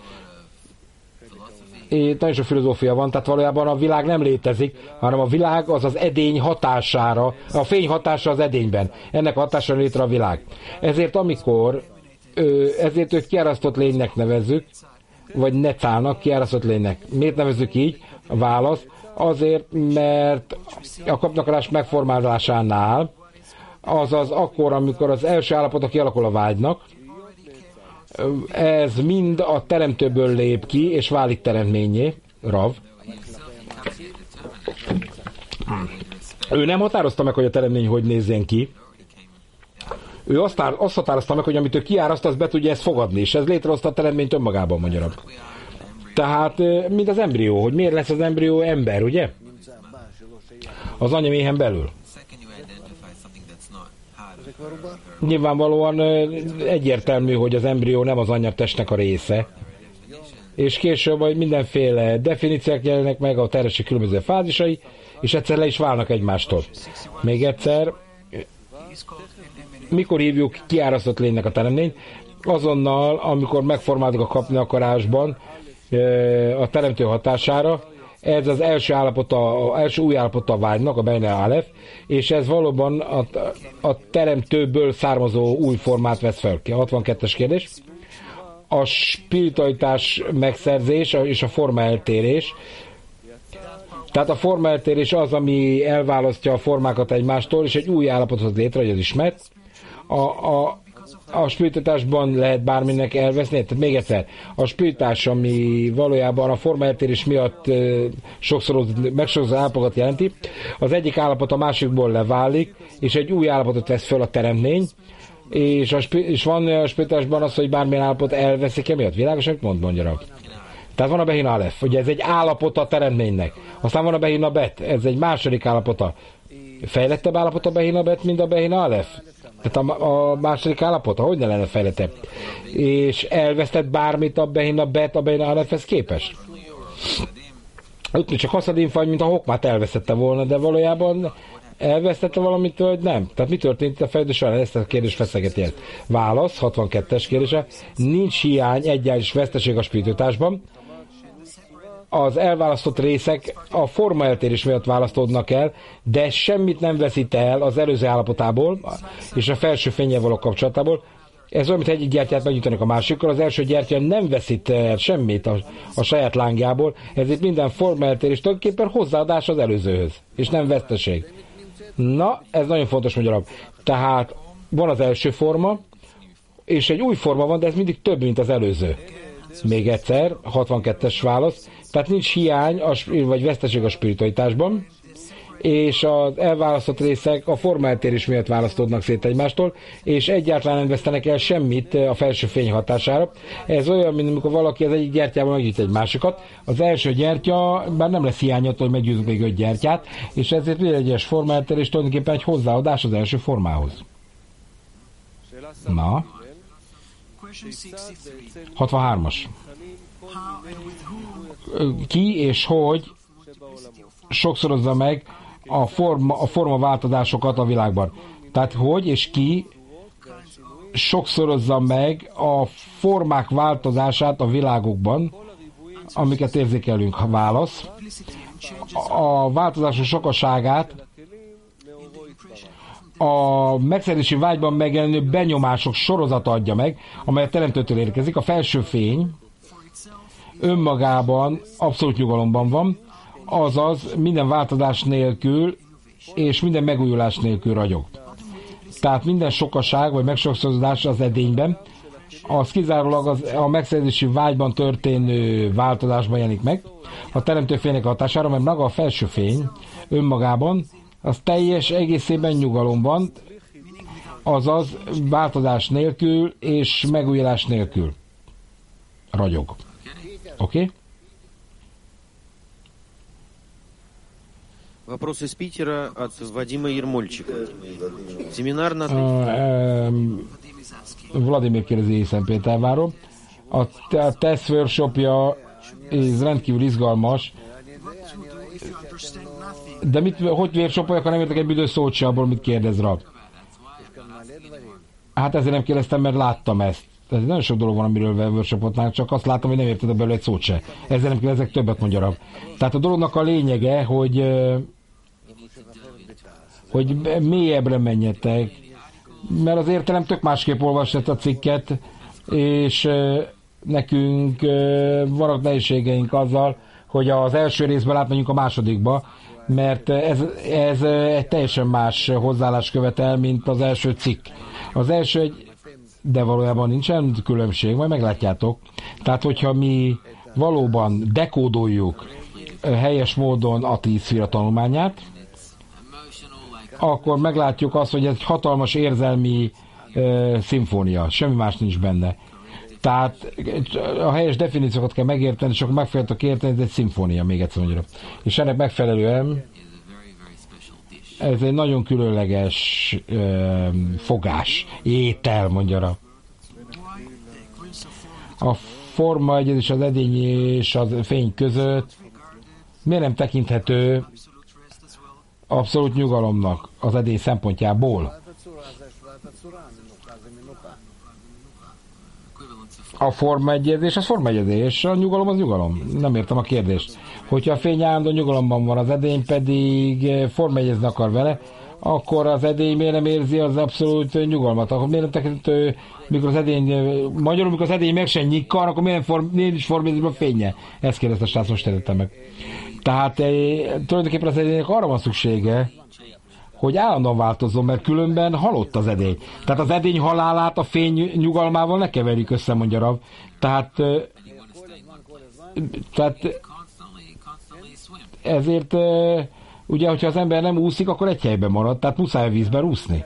S1: Nagyon sok filozófia van, tehát valójában a világ nem létezik, hanem a világ az az edény hatására, a fény hatása az edényben. Ennek a hatására létre a világ. Ezért ezért őt kiárasztott lénynek nevezzük, vagy necának, kiárasztott lénynek. Miért nevezzük így? A válasz. Azért, mert a kapnakarás megformálásánál, azaz akkor, amikor az első állapota kialakul a vágynak, ez mind a teremtőből lép ki, és válik teremtményé, Rav. Ő nem határozta meg, hogy a teremtmény hogy nézzen ki. Ő azt határozta meg, hogy amit ő kiáraszt, az be tudja ezt fogadni, és ez létrehozta a teremtményt önmagában, magyarul. Tehát, mint az embrió, hogy miért lesz az embrió ember, ugye? Az anyaméhen belül. Nyilvánvalóan egyértelmű, hogy az embrió nem az anyatestnek a része. És később majd mindenféle definíciók jelennek meg, a terhesség különböző fázisai, és egyszer le is válnak egymástól. Még egyszer, mikor hívjuk kiárasztott lénynek a teremtményt? Azonnal, amikor megformáltuk a kapni akarásban a teremtő hatására, ez az első állapota, az első új állapota a vágynak, a Bejne Alef, és ez valóban a teremtőből származó új formát vesz fel. 62-es kérdés. A spiritualitás megszerzés és a forma eltérés. Tehát a forma eltérés az, ami elválasztja a formákat egymástól, és egy új állapotot létre, hogy az ismert. A spiritásban lehet bárminek elveszni, tehát még egyszer, a spiritás, ami valójában a formaeltérés miatt megsokszorozott állapotot jelenti, az egyik állapot a másikból leválik, és egy új állapotot vesz föl a teremtmény, és van a spiritásban az, hogy bármilyen állapot elveszik emiatt. Világos, amit mondja. Tehát van a Behin Alef, ugye ez egy állapota a teremtménynek. Aztán van a Behin Bet, ez egy második állapota. Fejlettebb állapota a Behin Bet, mint a Behin Alef. Tehát a második állapota, hogy ne lenne fejlettebb? És elvesztett bármit a Behin Bet, a Behin Alefhez képest? Ott csak haszadinfagy, mint a hokmát elvesztette volna, de valójában elvesztette valamit, vagy nem? Tehát mi történt a fejlődés során? Ezt a kérdést feszegeti ezt. Válasz, 62-es kérdése. Nincs hiány, egyáltalán veszteség a spiritásban. Az elválasztott részek a formaeltérés miatt választódnak el, de semmit nem veszít el az előző állapotából, és a felső fénnyel való kapcsolatából. Ez olyan, mint egyik gyertyát megnyújtanak a másikkal, az első gyertya nem veszít el semmit a saját lángjából, ezért minden formaeltérés tulajdonképpen hozzáadás az előzőhöz, és nem veszteség. Na, ez nagyon fontos magyarul. Tehát van az első forma, és egy új forma van, de ez mindig több, mint az előző. Még egyszer, 62-es válasz. Tehát nincs hiány, vagy veszteség a spiritualitásban, és az elválasztott részek a formaeltérés miatt választódnak szét egymástól, és egyáltalán nem vesztenek el semmit a felső fény hatására. Ez olyan, mint amikor valaki az egyik gyertyával meggyűjt egy másikat. Az első gyertya, bár nem lesz hiányot, hogy meggyőzünk még 5 gyertyát, és ezért minden egyes formaeltérés tulajdonképpen egy hozzáadás az első formához. Na. 63-as. Ki és hogy sokszorozza meg a forma változásokat a világban. Tehát hogy és ki sokszorozza meg a formák változását a világokban, amiket érzékelünk. Válasz. A változások sokaságát a megszerzési vágyban megjelenő benyomások sorozata adja meg, amely a teremtőtől érkezik. A felső fény önmagában abszolút nyugalomban van, azaz minden változás nélkül és minden megújulás nélkül ragyog. Tehát minden sokaság vagy megsokszorozás az edényben, az kizárólag a megszerzési vágyban történő változásban jelenik meg, a teremtő fénynek hatására, mert maga a felső fény önmagában az teljes egészében nyugalomban, azaz változás nélkül és megújulás nélkül ragyog. Oké?
S5: Вопрос из Питера от Вадима Ермольчика. Семинар на...
S1: Vladimir kérdezi Szentpéterváról. A TESZ workshopja ez rendkívül izgalmas, de hogy workshopoljak, ha nem értek egy büdös szót se abból, mit kérdez rá? Hát ezért nem kérdeztem, mert láttam ezt. Tehát nagyon sok dolog van, amiről workshopotnánk, csak azt látom, hogy nem érted belőle egy szót se. Ezzel nem kérdezek, többet mondja rá. Tehát a dolognak a lényege, hogy mélyebbre menjetek, mert az értelem tök másképp olvasott a cikket, és nekünk vannak nehézségeink azzal, hogy az első részből átmenjünk a másodikba, mert ez egy teljesen más hozzáállás követel, mint az első cikk. Az első de valójában nincsen különbség, majd meglátjátok. Tehát, hogyha mi valóban dekódoljuk helyes módon a 10 szféra tanulmányát, akkor meglátjuk azt, hogy ez egy hatalmas érzelmi szimfónia, semmi más nincs benne. Tehát a helyes definíciókat kell megérteni, és akkor meg fogjátok érteni, ez egy szimfónia, még egyszer mondjam. És ennek megfelelően ez egy nagyon különleges fogás, étel, mondja. A forma egyezés az edény és a fény között miért nem tekinthető abszolút nyugalomnak az edény szempontjából? A formaegyezés az formaegyezés, a nyugalom az nyugalom. Nem értem a kérdést. Hogyha a fény állandó nyugalomban van, az edény pedig formaegyezni akar vele, akkor az edény miért nem érzi az abszolút nyugalmat? Akkor miért nem tekintő, mikor az edény, magyarul, mikor az edény meg sem nyikkar, akkor miért is formaegyezni a fénye? Ezt kérdezte a srác, most értettem meg. Tehát tulajdonképpen az edénynek arra van szüksége, hogy állandóan változzon, mert különben halott az edény. Tehát az edény halálát a fény nyugalmával ne keverjük össze, mondja Rav. Tehát ezért ugye, hogyha az ember nem úszik, akkor egy helyben marad, tehát muszáj a vízben úszni.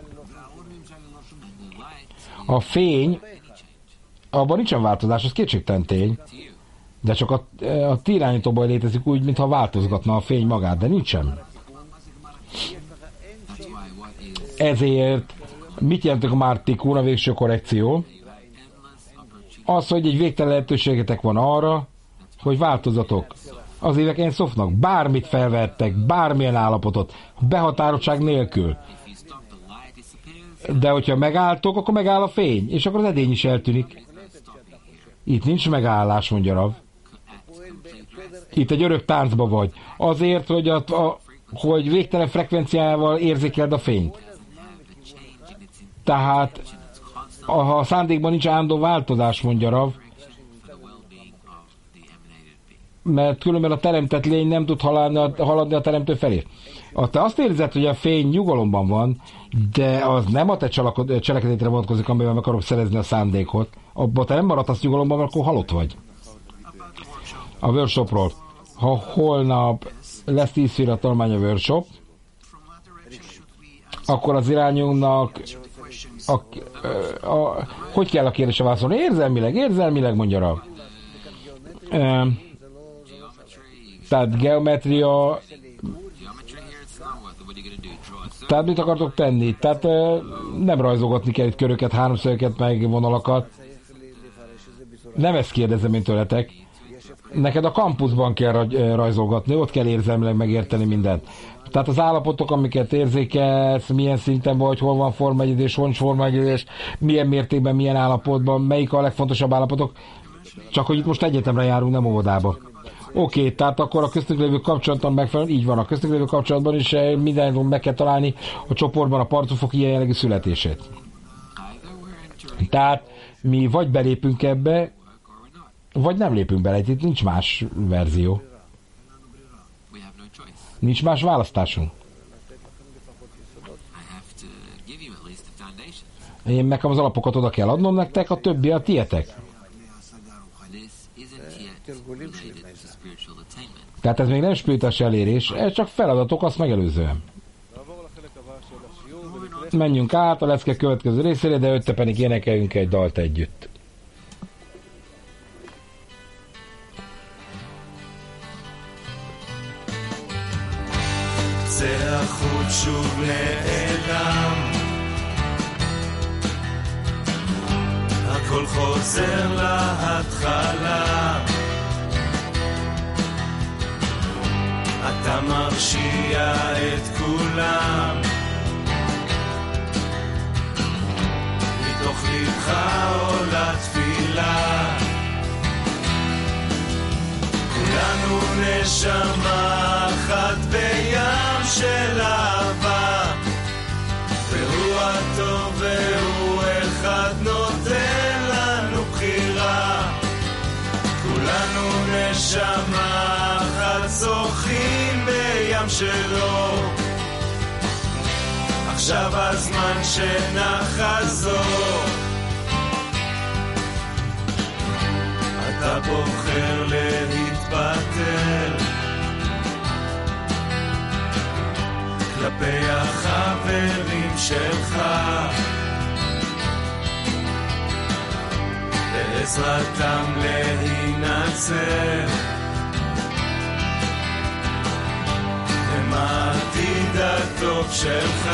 S1: A fény, abban nincsen változás, az kétségtelen tény, de csak a ti irányítóban létezik úgy, mintha változgatna a fény magát, de nincsen. Ezért mit jelentek a Mártikún, a végső korrekció? Az, hogy egy végtelen lehetőségetek van arra, hogy változatok. Az évek Enszofnak bármit felvettek, bármilyen állapotot, behatározottság nélkül. De hogyha megálltok, akkor megáll a fény, és akkor az edény is eltűnik. Itt nincs megállás, mondja Rav. Itt egy örök táncba vagy. Azért, hogy végtelen frekvenciával érzékeld a fényt. Tehát ha a szándékban nincs állandó változás, mondja Rav, mert különben a teremtett lény nem tud haladni a teremtő felé. Te azt érzed, hogy a fény nyugalomban van, de az nem a te cselekedetre vonatkozik, amivel meg akarok szerezni a szándékot. Abba te nem maradsz nyugalomban, mert akkor halott vagy. A workshopról. Ha holnap lesz 10 szféra tanulmány a workshop, akkor az irányunknak hogy kell a kérdésre válaszolni? Érzelmileg mondja rá. Tehát geometria, tehát mit akartok tenni? Tehát nem rajzolgatni kell itt köröket, háromszögeket, meg vonalakat. Nem ezt kérdezem én tőletek. Neked a kampuszban kell rajzolgatni, ott kell érzelmileg megérteni mindent. Tehát az állapotok, amiket érzékelsz, milyen szinten vagy, hol van formaegyezés, hol nincs formaegyezés, milyen mértékben, milyen állapotban, melyik a legfontosabb állapotok. Csak hogy itt most egyetemre járunk, nem óvodába. Oké, tehát akkor a köztünk lévő kapcsolatban megfelelően így van. A köztünk lévő kapcsolatban is mindenről meg kell találni a csoportban a parcufok ilyen jellegű születését. Tehát mi vagy belépünk ebbe, vagy nem lépünk bele. Itt nincs más verzió. Nincs más választásunk. Én nekem az alapokat oda kell adnom nektek, a többi a tietek. Tehát ez még nem spirituális elérés, ez csak feladatok azt megelőzően. menjünk át a lecke következő részére, de előtte pedig énekeljünk egy dalt együtt.
S6: צא החוץ שוב נעלם, הכל חוזר להתחלה, אתה מרשיע את כולם, מתוך לבך עולה תפילה, כולנו נשמה אחת בים של אהבה, והוא הטוב והוא אחד נותן לנו בחירה, כולנו נשמה אחת שוחים בים שלו, עכשיו הזמן שנחזור, אתה בוחר להתפטר כלפי החברים שלך, בעזרתם להינצל, הם העתיד הטוב שלך,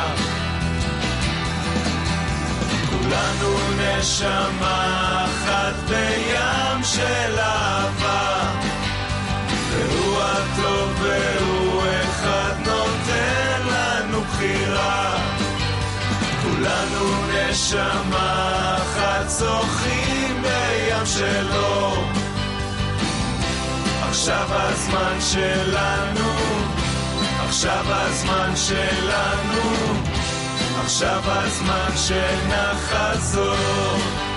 S6: כולנו נשמה אחת בים של אהבה, והוא הטוב והוא אחד נותן לנו בחירה, כולנו נשמה אחת שוחים בים שלו, עכשיו הזמן שלנו, עכשיו הזמן שלנו, עכשיו הזמן שנחזור,